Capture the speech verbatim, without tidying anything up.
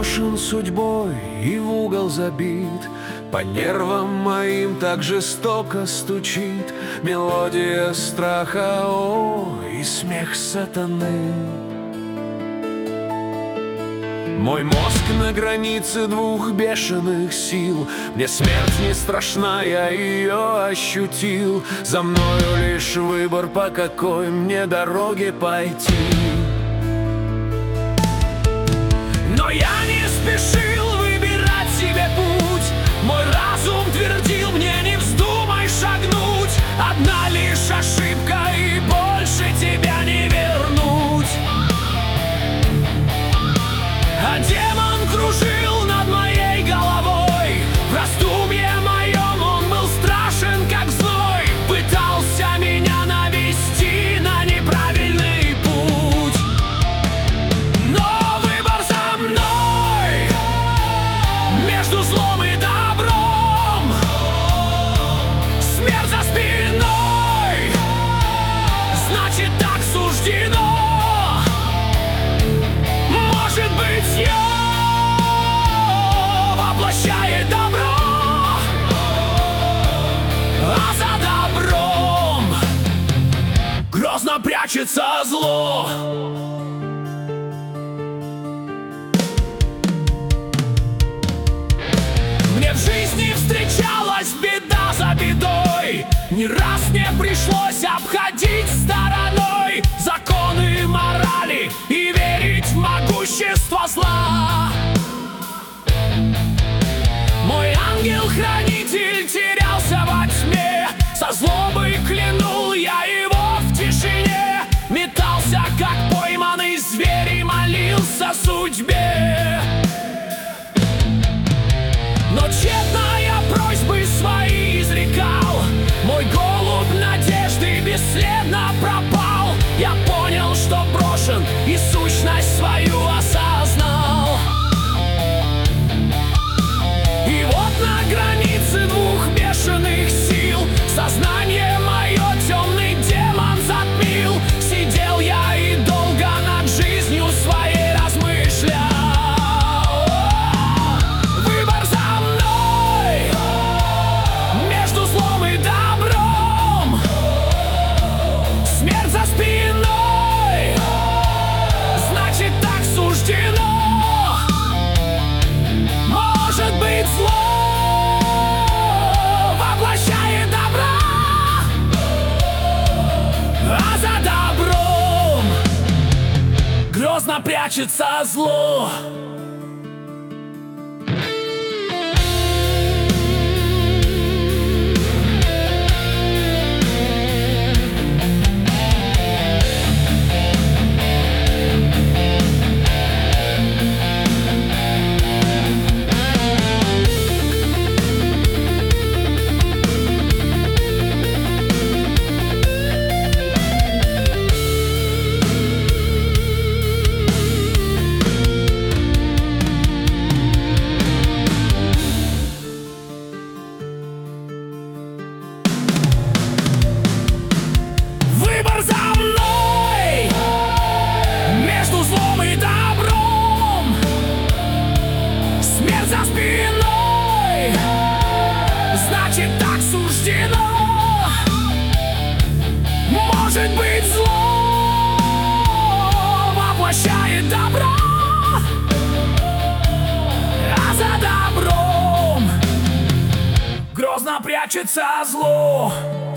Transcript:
брошен судьбой и в угол забит. По нервам моим так жестоко стучит мелодия страха, о, и смех сатаны. Мой мозг на границе двух бешеных сил. Мне смерть не страшна, я ее ощутил. За мною лишь выбор, по какой мне дороге пойти. Но я не спешил выбирать себе путь. Мой разум твердил мне: не вздумай шагнуть. Одна лишь ошибка, и больше тебя не вернуть. А демон кружил над моей головой. В раздумье моем он был страшен, как зной. Пытался меня навести на неправильный путь. Но выбор за мной между злом и добром. Смерть за спиной, значит, так суждено. Может быть, я воплощаю добро, а за добром грозно прячется зло. Мне в жизни встречалась беда за бедой. Не раз мне пришлось обходить стороной законы морали и верить в могущество зла. Мой ангел-хранитель терялся во тьме. Со злобой клянул я его в тишине. Метался, как пойманный зверь, и молился судьбе. Но тщетно я просьбы свои изрекал. Мой голубь надежды бесследно пропал. Я понял, что брошен, и сущность свою осознал. И вот на границе двух бешеных сил сознание мое темный демон затмил. Сидел я и долго над жизнью своей размышлял. Выбор за мной между злом и добром. Смерть за спиной, значит, так суждено. Может быть, зло воплощает добра, а за добром грозно прячется зло. Выбор за мной между злом и добром. Смерть за спиной, значит, так суждено. Может быть, зло воплощает добро, а за добром грозно прячется зло.